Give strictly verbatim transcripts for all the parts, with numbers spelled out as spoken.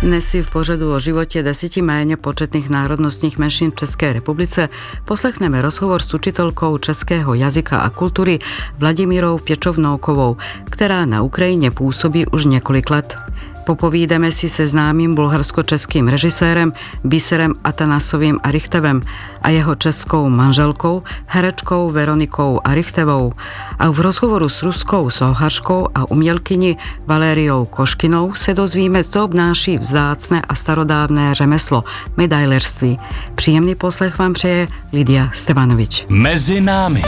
Dnes si v pořadu o životě deseti méně početných národnostních menšin v České republice poslechneme rozhovor s učitelkou českého jazyka a kultury Vladimírou Pěčovnoukovou, která na Ukrajině působí už několik let. Popovídáme si se známým bulharsko-českým režisérem Biserem Atanasovým Arichtevem a jeho českou manželkou, herečkou Veronikou Arichtevou. A v rozhovoru s ruskou sochařkou a umělkyní Valériou Koškinou se dozvíme, co obnáší vzácné a starodávné řemeslo medailerství. Příjemný poslech vám přeje Lidia Stevanovič. Mezi námi.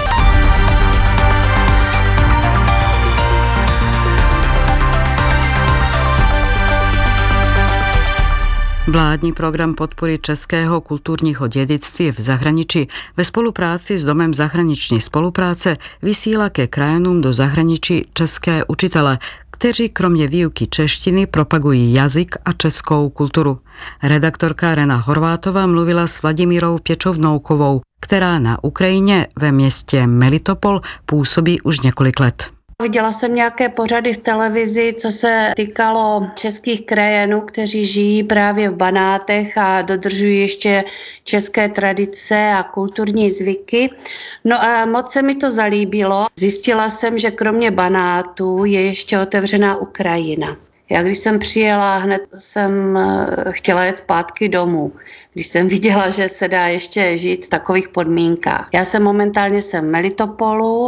Vládní program podpory českého kulturního dědictví v zahraničí ve spolupráci s Domem zahraniční spolupráce vysílá ke krajanům do zahraničí české učitele, kteří kromě výuky češtiny propagují jazyk a českou kulturu. Redaktorka Rena Horvátová mluvila s Vladimírou Pěčovnoukovou, která na Ukrajině ve městě Melitopol působí už několik let. Viděla jsem nějaké pořady v televizi, co se týkalo českých krajanů, kteří žijí právě v Banátech a dodržují ještě české tradice a kulturní zvyky. No a moc se mi to zalíbilo. Zjistila jsem, že kromě Banátů je ještě otevřená Ukrajina. Já když jsem přijela, hned jsem chtěla jet zpátky domů, když jsem viděla, že se dá ještě žít v takových podmínkách. Já jsem momentálně jsem v Melitopolu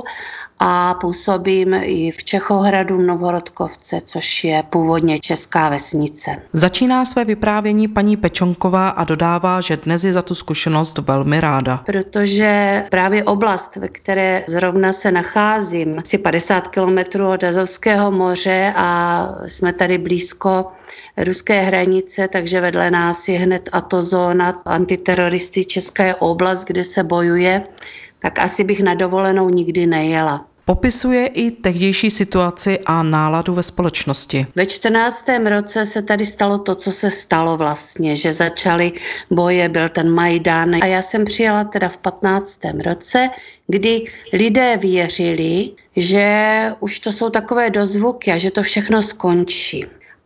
a působím i v Čechohradu v Novorodkovce, což je původně česká vesnice. Začíná své vyprávění paní Pečonková a dodává, že dnes je za tu zkušenost velmi ráda. Protože právě oblast, ve které zrovna se nacházím, asi padesát kilometrů od Azovského moře a jsme tady blízko ruské hranice, takže vedle nás je hned atozóna antiteroristické oblast, kde se bojuje, tak asi bych na dovolenou nikdy nejela. Popisuje i tehdejší situaci a náladu ve společnosti. Ve čtrnáctém roce se tady stalo to, co se stalo vlastně, že začaly boje, byl ten Majdan. A já jsem přijela teda v patnáctém roce, kdy lidé věřili, že už to jsou takové dozvuky a že to všechno skončí.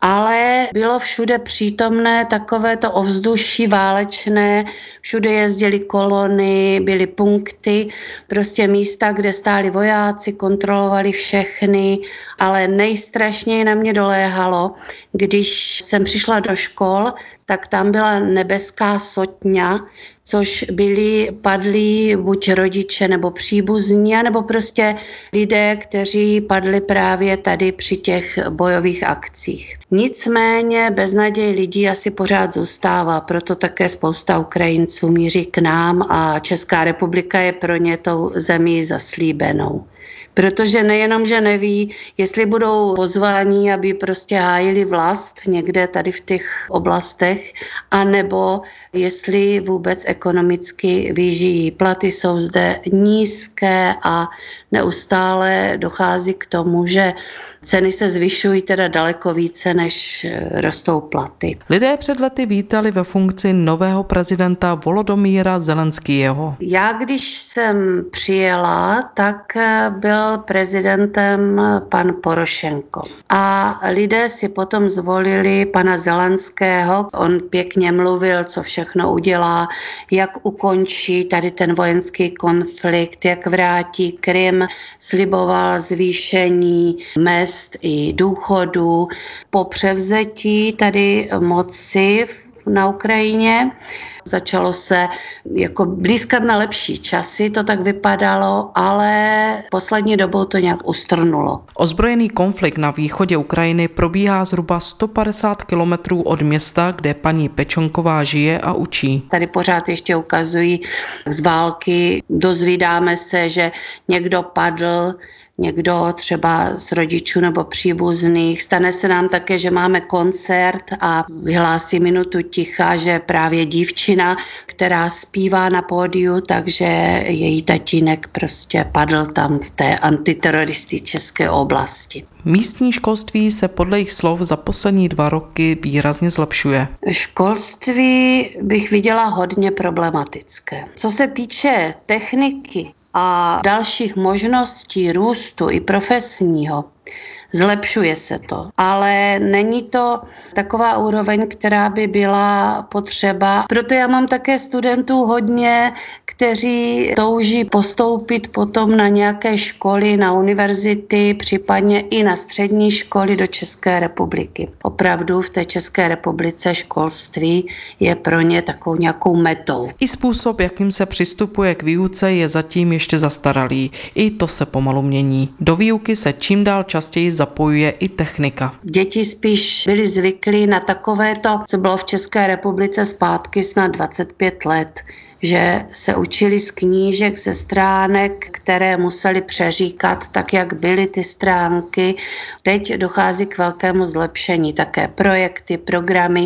Ale bylo všude přítomné takovéto ovzduší válečné, všude jezdily kolony, byly punkty, prostě místa, kde stáli vojáci, kontrolovali všechny, ale nejstrašněji na mě doléhalo, když jsem přišla do škol, tak tam byla nebeská sotňa, což byli padlí buď rodiče nebo příbuzní, nebo prostě lidé, kteří padli právě tady při těch bojových akcích. Nicméně beznaděj lidí asi pořád zůstává, proto také spousta Ukrajinců míří k nám a Česká republika je pro ně tou zemí zaslíbenou. Protože nejenom, že neví, jestli budou pozváni, aby prostě hájili vlast někde tady v těch oblastech, anebo jestli vůbec ekonomicky vyžijí. Platy jsou zde nízké a neustále dochází k tomu, že ceny se zvyšují teda daleko více, než rostou platy. Lidé před lety vítali ve funkci nového prezidenta Volodymyra Zelenského. Já, když jsem přijela, tak byl prezidentem pan Porošenko. A lidé si potom zvolili pana Zelenského. On pěkně mluvil, co všechno udělá, jak ukončí tady ten vojenský konflikt, jak vrátí Krym, sliboval zvýšení mezd i důchodů. Po převzetí tady moci na Ukrajině začalo se jako blízkat na lepší časy, to tak vypadalo, ale poslední dobou to nějak ustrnulo. Ozbrojený konflikt na východě Ukrajiny probíhá zhruba sto padesát kilometrů od města, kde paní Pečonková žije a učí. Tady pořád ještě ukazují z války, dozvídáme se, že někdo padl, někdo třeba z rodičů nebo příbuzných. Stane se nám také, že máme koncert a vyhlásí minutu ticha, že právě dívčina, která zpívá na pódiu, takže její tatínek prostě padl tam v té antiteroristické oblasti. Místní školství se podle jejich slov za poslední dva roky výrazně zlepšuje. Školství bych viděla hodně problematické. Co se týče techniky a dalších možností růstu i profesního, Zlepšuje se to, ale není to taková úroveň, která by byla potřeba. Proto já mám také studentů hodně, kteří touží postoupit potom na nějaké školy, na univerzity, případně i na střední školy do České republiky. Opravdu v té České republice školství je pro ně takovou nějakou metou. I způsob, jakým se přistupuje k výuce, je zatím ještě zastaralý. I to se pomalu mění. Do výuky se čím dál častěji zapojuje i technika. Děti spíš byly zvyklí na takovéto, co bylo v České republice zpátky snad dvacet pět let, že se učili z knížek, ze stránek, které museli přeříkat tak, jak byly ty stránky. Teď dochází k velkému zlepšení, také projekty, programy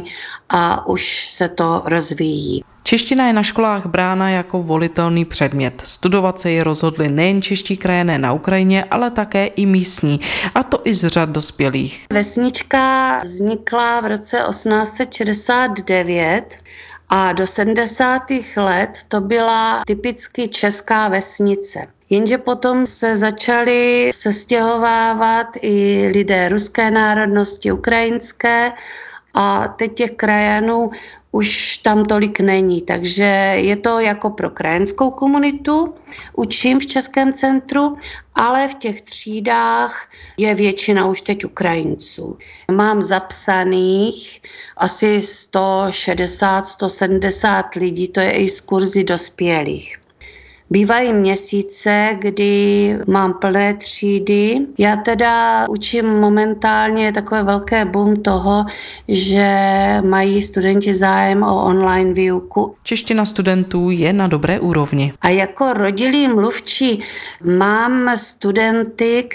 a už se to rozvíjí. Čeština je na školách brána jako volitelný předmět. Studovat se ji rozhodli nejen čeští krajané na Ukrajině, ale také i místní, a to i z řad dospělých. Vesnička vznikla v roce osmnáct set šedesát devět a do sedmdesátých let to byla typicky česká vesnice. Jenže potom se začali sestěhovávat i lidé ruské národnosti, ukrajinské, a teď těch krajanů už tam tolik není, takže je to jako pro krajanskou komunitu, učím v Českém centru, ale v těch třídách je většina už teď Ukrajinců. Mám zapsaných asi sto šedesát, sto sedmdesát lidí, to je i z kurzy dospělých. Bývají měsíce, kdy mám plné třídy. Já teda učím momentálně takové velké boom toho, že mají studenti zájem o online výuku. Čeština studentů je na dobré úrovni. A jako rodilý mluvčí mám studenty,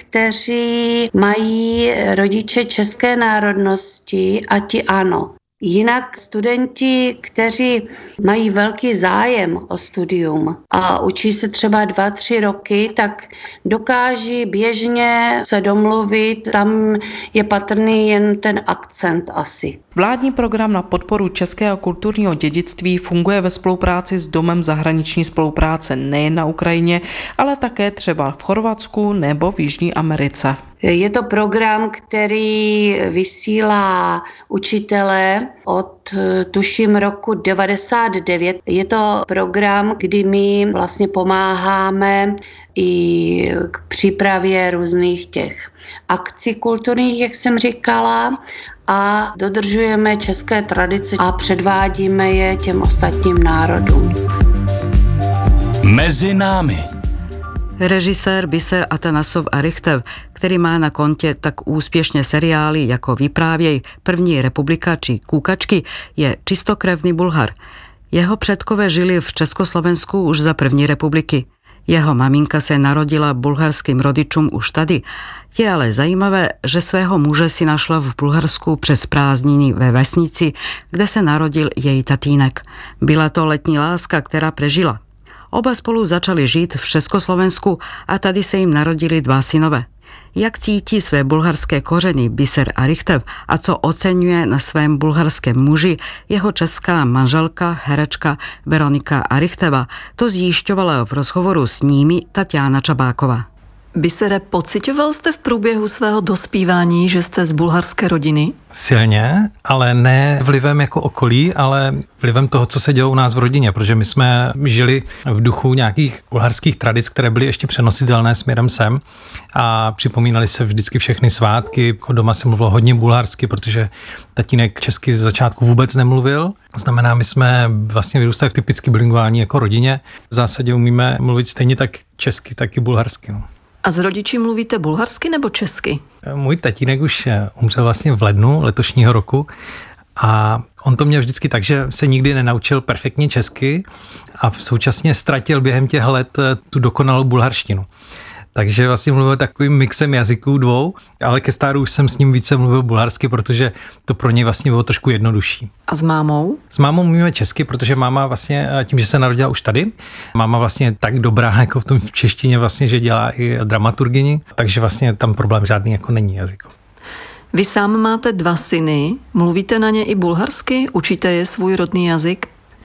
kteří mají rodiče české národnosti a ti ano. Jinak studenti, kteří mají velký zájem o studium a učí se třeba dva, tři roky, tak dokáží běžně se domluvit, tam je patrný jen ten akcent asi. Vládní program na podporu českého kulturního dědictví funguje ve spolupráci s Domem zahraniční spolupráce nejen na Ukrajině, ale také třeba v Chorvatsku nebo v Jižní Americe. Je to program, který vysílá učitele od tuším roku devadesát devět. Je to program, kdy my vlastně pomáháme i k přípravě různých těch akcí kulturních, jak jsem říkala, a dodržujeme české tradice a předvádíme je těm ostatním národům. Mezi námi. Režisér Biser Atanasov-Arichtav, který má na kontě tak úspěšně seriály jako Vyprávěj, První republika či Kúkačky, je čistokrevný Bulhar. Jeho předkové žili v Československu už za První republiky. Jeho maminka se narodila bulharským rodičům už tady. Je ale zajímavé, že svého muže si našla v Bulharsku přes prázdniny ve vesnici, kde se narodil její tatínek. Byla to letní láska, která prežila. Oba spolu začali žít v Československu a tady se jim narodili dva synové. Jak cítí své bulharské kořeny Biser Arichtav a co oceňuje na svém bulharském muži jeho česká manželka, herečka Veronika Arichtava, to zjišťovala v rozhovoru s nimi Tatiana Čabáková. Bisere, pociťoval jste v průběhu svého dospívání, že jste z bulharské rodiny? Silně, ale ne vlivem jako okolí, ale vlivem toho, co se dělo u nás v rodině, protože my jsme žili v duchu nějakých bulharských tradic, které byly ještě přenositelné směrem sem a připomínali se vždycky všechny svátky. Doma se mluvilo hodně bulharsky, protože tatínek česky z začátku vůbec nemluvil. Znamená, my jsme vlastně vyrůstali v typicky bilinguální jako rodině. V zásadě umíme mluvit stejně tak česky, tak i bulharsky. No. A s rodiči mluvíte bulharsky nebo česky? Můj tatínek už umřel vlastně v lednu letošního roku a on to měl vždycky tak, že se nikdy nenaučil perfektně česky a současně ztratil během těch let tu dokonalou bulharštinu. Takže vlastně mluvil takovým mixem jazyků dvou, ale ke stáru už jsem s ním více mluvil bulharsky, protože to pro něj vlastně bylo trošku jednodušší. A s mámou? S mámou mluvíme česky, protože máma vlastně tím, že se narodila už tady, máma vlastně tak dobrá jako v tom v češtině vlastně, že dělá i dramaturgyni, takže vlastně tam problém žádný jako není jazykový. Vy sám máte dva syny, mluvíte na ně i bulharsky? Učíte je svůj rodný jazyk?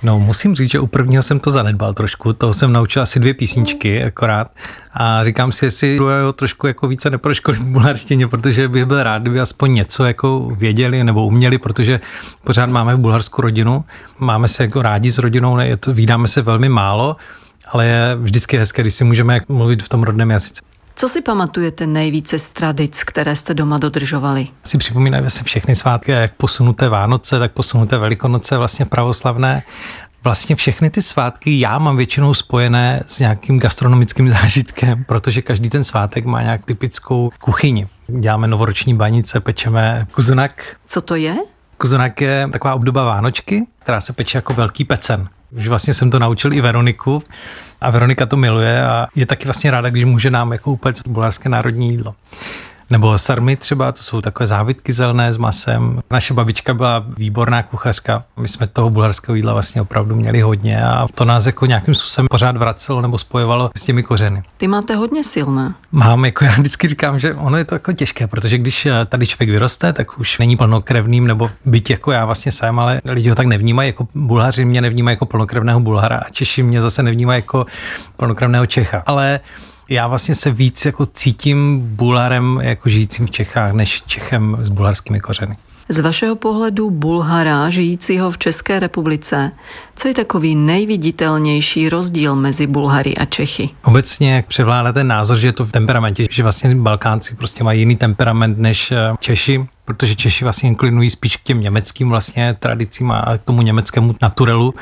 No, musím říct, že u prvního jsem to zanedbal trošku, toho jsem naučil asi dvě písničky akorát a říkám si, jestli druhého trošku jako více neproškolit v bulharštině, protože bych byl rád, kdyby aspoň něco jako věděli nebo uměli, protože pořád máme v Bulharsku rodinu, máme se jako rádi s rodinou, ne, to, vídáme se velmi málo, ale je vždycky hezké, když si můžeme mluvit v tom rodném jazyce. Co si pamatujete nejvíce z tradic, které jste doma dodržovali? Si připomínají se všechny svátky, jak posunuté Vánoce, tak posunuté Velikonoce vlastně pravoslavné. Vlastně všechny ty svátky já mám většinou spojené s nějakým gastronomickým zážitkem, protože každý ten svátek má nějak typickou kuchyni. Děláme novoroční banice, pečeme kuzunak. Co to je? Kuzunak je taková obdoba Vánočky, která se peče jako velký pecen. Už vlastně jsem to naučil i Veroniku a Veronika to miluje a je taky vlastně ráda, když může nám jako upéct bulharské národní jídlo. Nebo sarmy třeba, to jsou takové závitky zelené s masem. Naše babička byla výborná kuchařka. My jsme toho bulharského jídla vlastně opravdu měli hodně a to nás jako nějakým způsobem pořád vracelo nebo spojovalo s těmi kořeny. Ty máte hodně silné. Mám, jako já vždycky říkám, že ono je to jako těžké, protože když tady člověk vyroste, tak už není plnokrevným, nebo byť jako já vlastně jsem, ale lidi ho tak nevnímají, jako Bulhaři mě nevnímají jako plnokrevného Bulhara a Češi mě zase nevnímají jako plnokrevného Čecha. Ale já vlastně se víc jako cítím Bulharem jako žijícím v Čechách, než Čechem s bulharskými kořeny. Z vašeho pohledu Bulhara, žijícího v České republice, co je takový nejviditelnější rozdíl mezi Bulhary a Čechy? Obecně převládá ten názor, že je to v temperamentě, že vlastně Balkánci prostě mají jiný temperament než Češi, protože Češi vlastně inklinují spíš k těm německým vlastně tradicím a k tomu německému naturelu.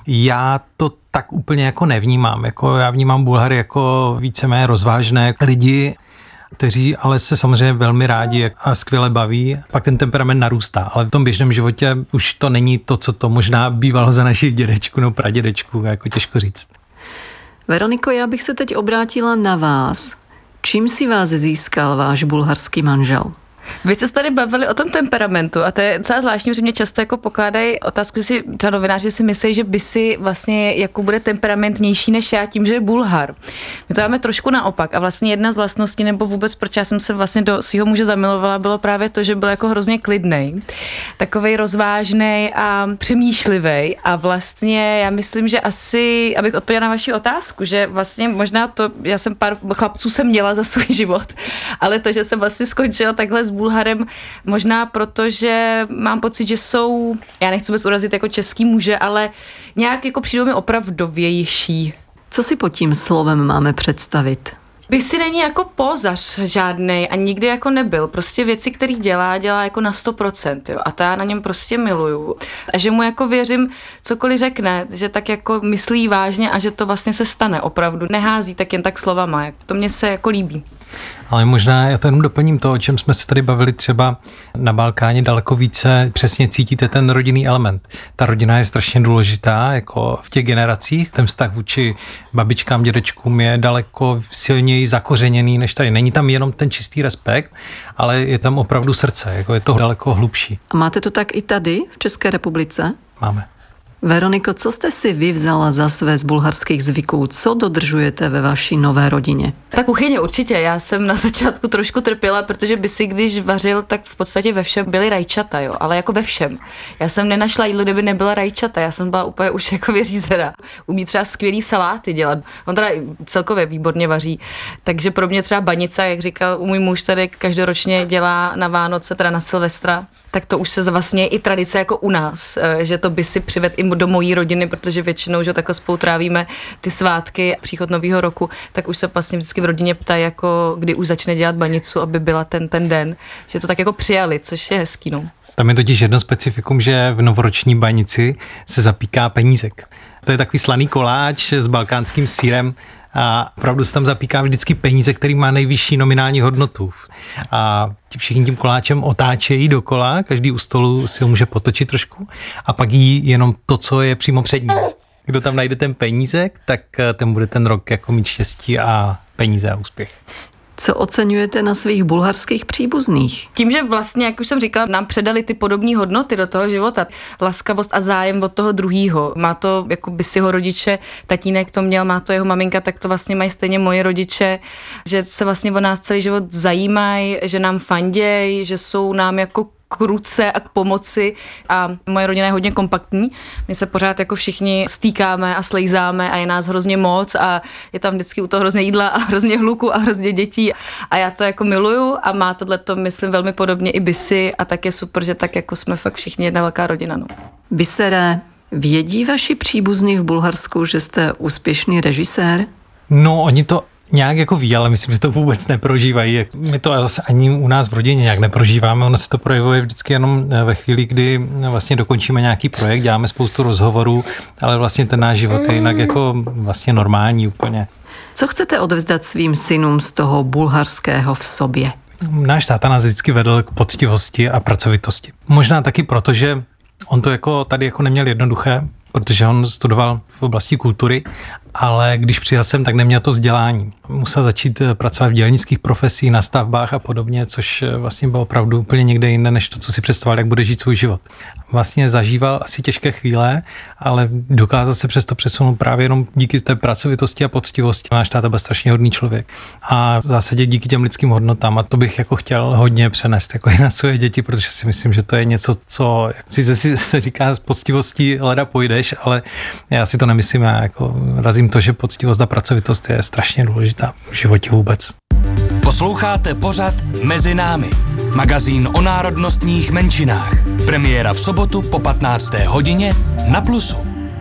Já to tak úplně jako nevnímám. Jako já vnímám Bulhary jako víceméně rozvážné lidi, kteří ale se samozřejmě velmi rádi a skvěle baví. Pak ten temperament narůstá, ale v tom běžném životě už to není to, co to možná bývalo za našich dědečků nebo pradědečků, jako těžko říct. Veroniko, já bych se teď obrátila na vás. Čím si vás získal váš bulharský manžel? Vy jste se tady bavili o tom temperamentu a to je docela zvláštní, že mě často jako pokládají otázku, že si třeba novináři si myslí, že by si vlastně jako bude temperamentnější než já tím, že je Bulhar. My to máme trošku naopak a vlastně jedna z vlastností nebo vůbec proč já jsem se vlastně do svého muže zamilovala, bylo právě to, že byl jako hrozně klidnej, takovej rozvážnej a přemýšlivej a vlastně já myslím, že asi, abych odpověděla na vaši otázku, že vlastně možná to, já jsem pár chlapců jsem měla za svůj život, ale to, že jsem vlastně skončila takhle s Bulharem, možná proto, že mám pocit, že jsou, já nechci vůbec urazit jako český muže, ale nějak jako přijdou mi opravdovější. Co si pod tím slovem máme představit? By si není jako pózař žádnej a nikdy jako nebyl. Prostě věci, který dělá, dělá jako na sto procent. Jo. A to já na něm prostě miluju. A že mu jako věřím, cokoliv řekne, že tak jako myslí vážně a že to vlastně se stane opravdu. Nehází tak jen tak slovama. To mně se jako líbí. Ale možná já to jenom doplním to, o čem jsme se tady bavili třeba na Balkáně daleko více, přesně cítíte ten rodinný element. Ta rodina je strašně důležitá, jako v těch generacích, ten vztah vůči babičkám, dědečkům je daleko silněji zakořeněný než tady. Není tam jenom ten čistý respekt, ale je tam opravdu srdce, jako je to daleko hlubší. A máte to tak i tady v České republice? Máme. Veroniko, co jste si vy vzala za své z bulharských zvyků? Co dodržujete ve vaší nové rodině? Ta kuchyně určitě. Já jsem na začátku trošku trpěla, protože by si když vařil, tak v podstatě ve všem byly rajčata, jo, ale jako ve všem. Já jsem nenašla jídlo, kde by nebyla rajčata. Já jsem byla úplně už jako vyřízená. Umí třeba skvělý saláty dělat. On teda celkově výborně vaří. Takže pro mě třeba banice, jak říkal můj muž, tady každoročně dělá na Vánoce, teda na Silvestra, tak to už se vlastně i tradice jako u nás, že to by si přived i do mojí rodiny, protože většinou, že takhle spolu trávíme ty svátky, příchod nového roku, tak už se vlastně vždycky v rodině ptají, jako kdy už začne dělat banicu, aby byla ten, ten den, že to tak jako přijali, což je hezký, no. Tam je totiž jedno specifikum, že v novoroční banici se zapíká penízek. To je takový slaný koláč s balkánským sýrem a opravdu se tam zapíká vždycky peníze, který má nejvyšší nominální hodnotu. A všichni tím koláčem otáčejí dokola, každý u stolu si ho může potočit trošku a pak jí jenom to, co je přímo před ním. Kdo tam najde ten penízek, tak ten bude ten rok jako mít štěstí a peníze a úspěch. Co oceňujete na svých bulharských příbuzných? Tím, že vlastně, jak už jsem říkala, nám předali ty podobné hodnoty do toho života. Laskavost a zájem od toho druhýho. Má to, jako by si ho rodiče, tatínek to měl, má to jeho maminka, tak to vlastně mají stejně moji rodiče, že se vlastně o nás celý život zajímají, že nám fanděj, že jsou nám jako k ruce a k pomoci a moje rodina je hodně kompaktní. My se pořád jako všichni stýkáme a slejzáme a je nás hrozně moc a je tam vždycky u toho hrozně jídla a hrozně hluku a hrozně dětí a já to jako miluju a má tohleto, myslím, velmi podobně i Bisi a tak je super, že tak jako jsme fakt všichni jedna velká rodina. No. Bisere, vědí vaši příbuzní v Bulharsku, že jste úspěšný režisér? No, oni to nějak jako ví, ale myslím, že to vůbec neprožívají. My to zase ani u nás v rodině nějak neprožíváme. Ono se to projevuje vždycky jenom ve chvíli, kdy vlastně dokončíme nějaký projekt, děláme spoustu rozhovorů, ale vlastně ten náš život je jinak jako vlastně normální úplně. Co chcete odevzdat svým synům z toho bulharského v sobě? Náš táta nás vždycky vedl k poctivosti a pracovitosti. Možná taky proto, že on to jako tady jako neměl jednoduché, protože on studoval v oblasti kultury, ale když přijel sem, tak neměl to vzdělání. Musel začít pracovat v dělnických profesích, na stavbách a podobně, což vlastně bylo opravdu úplně někde jinde, než to, co si představoval, jak bude žít svůj život. Vlastně zažíval asi těžké chvíle, ale dokázal se přesto přesunout právě jenom díky té pracovitosti a poctivosti. Náš táta byl strašně hodný člověk. A v zásadě díky těm lidským hodnotám, a to bych jako chtěl hodně přenést jako i na své děti, protože si myslím, že to je něco, co sice si se říká s poctivostí leda pojdeš, ale já si to nemyslím, já jako razím to, že poctivost a pracovitost je strašně důležitá v životě vůbec. Posloucháte pořad Mezi námi, magazín o národnostních menšinách. Premiéra v sobotu po patnácté hodině na Plusu.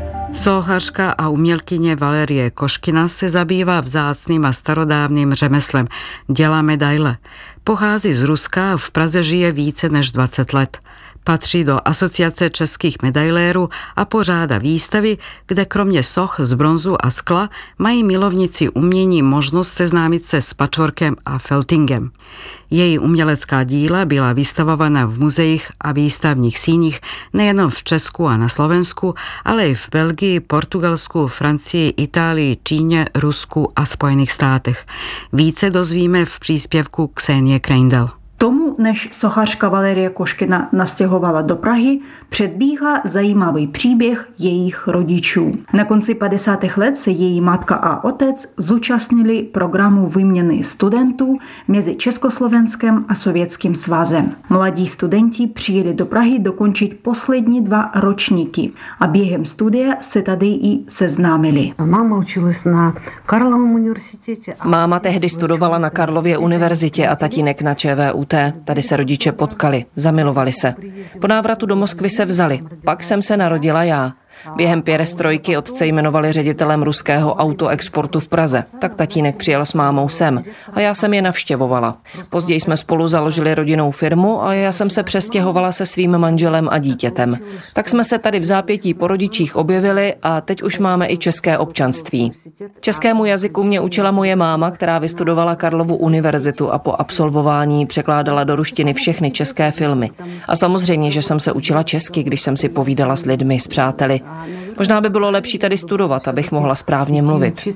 Sochařka a umělkyně Valerie Koškina se zabývá vzácným a starodávným řemeslem. Dělá medaile. Pochází z Ruska a v Praze žije více než dvacet let. Patří do Asociace českých medailérů a pořádá výstavy, kde kromě soch z bronzu a skla mají milovníci umění možnost seznámit se s patchworkem a feltingem. Její umělecká díla byla vystavována v muzeích a výstavních síních nejen v Česku a na Slovensku, ale i v Belgii, Portugalsku, Francii, Itálii, Číně, Rusku a Spojených státech. Více dozvíme v příspěvku Ksenie Kreindl. Tomu, než sochařka Valerie Koškina nastěhovala do Prahy, předbíhá zajímavý příběh jejich rodičů. Na konci padesátých let se její matka a otec zúčastnili programu výměny studentů mezi Československem a Sovětským svazem. Mladí studenti přijeli do Prahy dokončit poslední dva ročníky a během studia se tady i seznámili. Máma učilась na Karlově univerzitě. Máma tehdy studovala na Karlově univerzitě a tatínek na ČVUT. Tady se rodiče potkali, zamilovali se. Po návratu do Moskvy se vzali, pak jsem se narodila já. Během pěrestrojky otce jmenovali ředitelem ruského autoexportu v Praze, tak tatínek přijel s mámou sem a já jsem je navštěvovala. Později jsme spolu založili rodinnou firmu a já jsem se přestěhovala se svým manželem a dítětem. Tak jsme se tady v zápětí po rodičích objevili a teď už máme i české občanství. Českému jazyku mě učila moje máma, která vystudovala Karlovu univerzitu a po absolvování překládala do ruštiny všechny české filmy. A samozřejmě, že jsem se učila česky, když jsem si povídala s lidmi, s přáteli. Možná by bylo lepší tady studovat, abych mohla správně mluvit.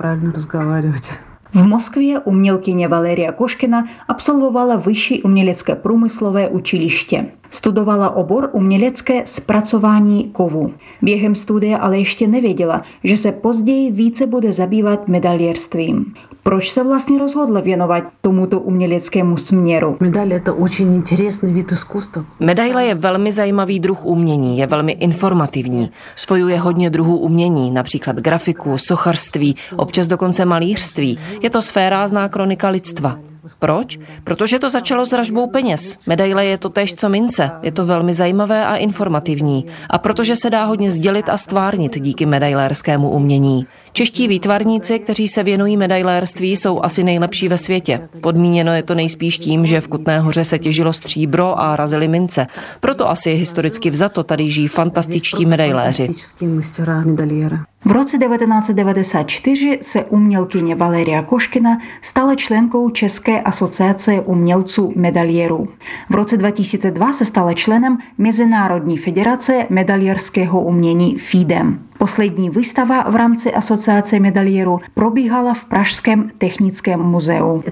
V Moskvě umělkyně Valeria Koškina absolvovala vyšší umělecké průmyslové učiliště. Studovala obor umělecké zpracování kovu. Během studia ale ještě nevěděla, že se později více bude zabývat medailierstvím. Proč se vlastně rozhodla věnovat tomuto uměleckému směru? Medaile je velmi zajímavý druh umění, je velmi informativní. Spojuje hodně druhů umění, například grafiku, sochařství, občas dokonce malířství. Je to sférázná kronika lidstva. Proč? Protože to začalo s ražbou peněz. Medaile je to též co mince. Je to velmi zajímavé a informativní. A protože se dá hodně sdělit a stvárnit díky medailérskému umění. Čeští výtvarníci, kteří se věnují medailérství, jsou asi nejlepší ve světě. Podmíněno je to nejspíš tím, že v Kutné Hoře se těžilo stříbro a razili mince. Proto asi historicky vzato tady žijí fantastičtí medailéři. V roce devatenáct set devadesát čtyři se umělkyně Valeria Koškina stala členkou České asociace umělců medailierů. V roce dva tisíce dva se stala členem Mezinárodní federace medailierského umění FIDEM. Poslední výstava v rámci asociace medailierů probíhala v Pražském technickém muzeu.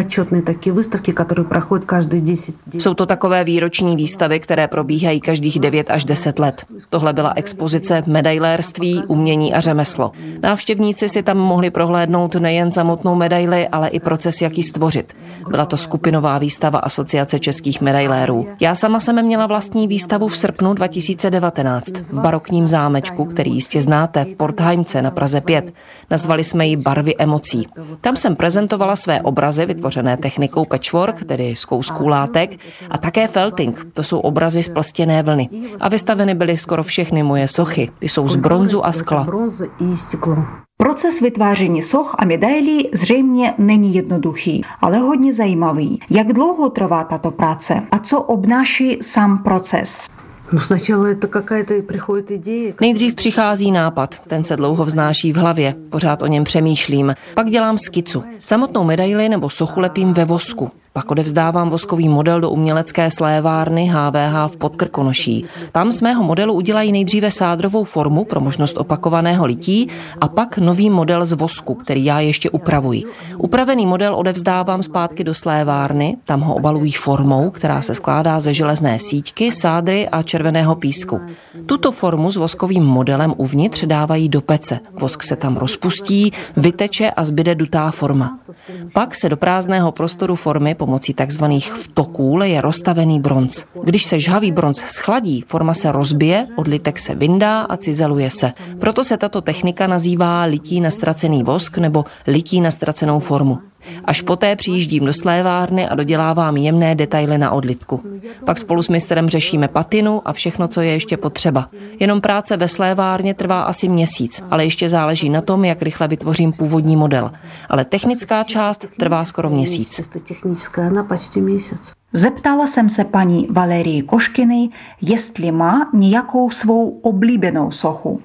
Jsou to takové výroční výstavy, které probíhají každých devět až deset let. Tohle byla expozice medailérství, umění a řemeslo. Návštěvníci si tam mohli prohlédnout nejen samotnou medaili, ale i proces, jak ji stvořit. Byla to skupinová výstava Asociace českých medailérů. Já sama jsem měla vlastní výstavu v srpnu dva tisíce devatenáct v barokním zámečku, který jistě znáte, v Portheimce na Praze pět. Nazvali jsme ji Barvy emocí. Tam jsem prezentovala své obrazy vytvořené technikou patchwork, tedy z kousků látek, a také felting, to jsou obrazy z plstěné vlny. A vystaveny byly skoro všechny moje sochy, ty jsou z bronzu a skla. Proces vytváření soch a medailí zřejmě není jednoduchý, ale hodně zajímavý. Jak dlouho trvá tato práce a co obnáší sám proces? Nejdřív přichází nápad, ten se dlouho vznáší v hlavě, pořád o něm přemýšlím. Pak dělám skicu. Samotnou medaili nebo sochu lepím ve vosku. Pak odevzdávám voskový model do umělecké slévárny H V H v Podkrkonoší. Tam z mého modelu udělají nejdříve sádrovou formu pro možnost opakovaného lití a pak nový model z vosku, který já ještě upravuji. Upravený model odevzdávám zpátky do slévárny, tam ho obalují formou, která se skládá ze železné síťky, sádry a červeného písku. Tuto formu s voskovým modelem uvnitř dávají do pece. Vosk se tam rozpustí, vyteče a zbyde dutá forma. Pak se do prázdného prostoru formy pomocí takzvaných vtoků leje roztavený bronz. Když se žhavý bronz schladí, forma se rozbije, odlitek se vyndá a cizeluje se. Proto se tato technika nazývá lití na ztracený vosk nebo lití na ztracenou formu. Až poté přijíždím do slévárny a dodělávám jemné detaily na odlitku. Pak spolu s mistrem řešíme patinu a všechno, co je ještě potřeba. Jenom práce ve slévárně trvá asi měsíc, ale ještě záleží na tom, jak rychle vytvořím původní model. Ale technická část trvá skoro měsíc. Zeptala jsem se paní Valerii Koškiny, jestli má nějakou svou oblíbenou sochu.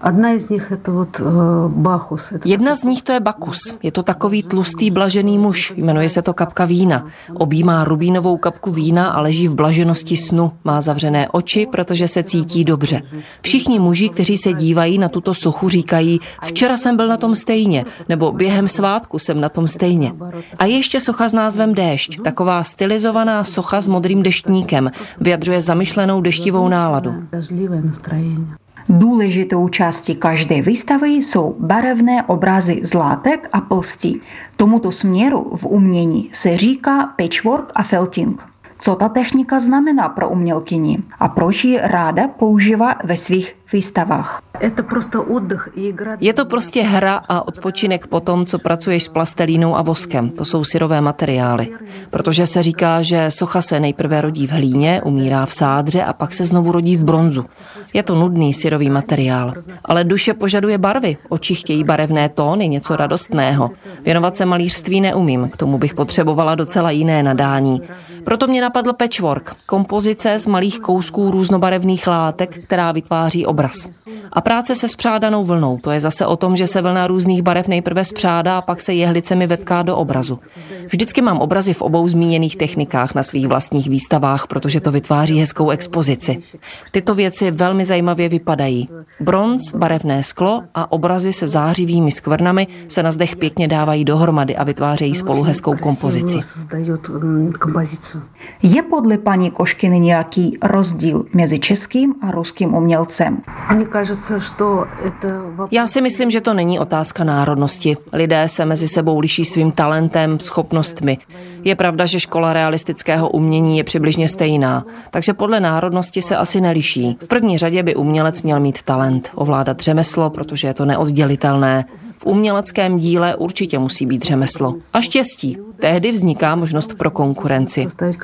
Jedna z nich to je Bacchus. Je to takový tlustý blažený muž, jmenuje se to kapka vína. Objímá rubínovou kapku vína a leží v blaženosti snu. Má zavřené oči, protože se cítí dobře. Všichni muži, kteří se dívají na tuto sochu, říkají: včera jsem byl na tom stejně, nebo během svátku jsem na tom stejně. A je ještě socha s názvem Déšť, taková stylizovaná socha s modrým deštníkem, vyjadřuje zamyšlenou deštivou náladu. Důležitou částí každé výstavy jsou barevné obrazy z látek a plstí. Tomuto směru v umění se říká patchwork a felting. Co ta technika znamená pro umělkyni a proč ji ráda používá ve svých výstavách? Je to prostě hra a odpočinek po tom, co pracuješ s plastelínou a voskem. To jsou syrové materiály. Protože se říká, že socha se nejprve rodí v hlíně, umírá v sádře a pak se znovu rodí v bronzu. Je to nudný syrový materiál. Ale duše požaduje barvy. Oči chtějí barevné tóny, něco radostného. Věnovat se malířství neumím, k tomu bych potřebovala docela jiné nadání. Proto mě napadl patchwork, kompozice z malých kousků různobarevných látek, která vytváří obraz. A práce se spřádanou vlnou, to je zase o tom, že se vlna různých barev nejprve spřádá a pak se jehlicemi vetká do obrazu. Vždycky mám obrazy v obou zmíněných technikách na svých vlastních výstavách, protože to vytváří hezkou expozici. Tyto věci velmi zajímavě vypadají. Bronz, barevné sklo a obrazy se zářivými skvrnami se na zdech pěkně dávají dohromady a vytvářejí spolu hezkou kompozici. Je podle paní Koškiny nějaký rozdíl mezi českým a ruským umělcem? Já si myslím, že to není otázka národnosti. Lidé se mezi sebou liší svým talentem, schopnostmi. Je pravda, že škola realistického umění je přibližně stejná, takže podle národnosti se asi neliší. V první řadě by umělec měl mít talent, ovládat řemeslo, protože je to neoddělitelné. V uměleckém díle určitě musí být řemeslo. A štěstí. Tehdy vzniká možnost pro konkurenci.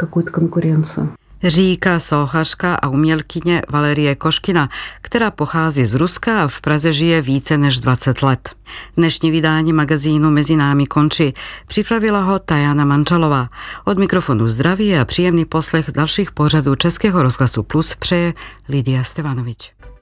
Říká sochařka a umělkyně Valerie Koškina, která pochází z Ruska a v Praze žije více než dvacet let. Dnešní vydání magazínu Mezi námi končí. Připravila ho Tajana Mančalová. Od mikrofonu zdraví a příjemný poslech dalších pořadů Českého rozhlasu Plus přeje Lidia Stevanovič.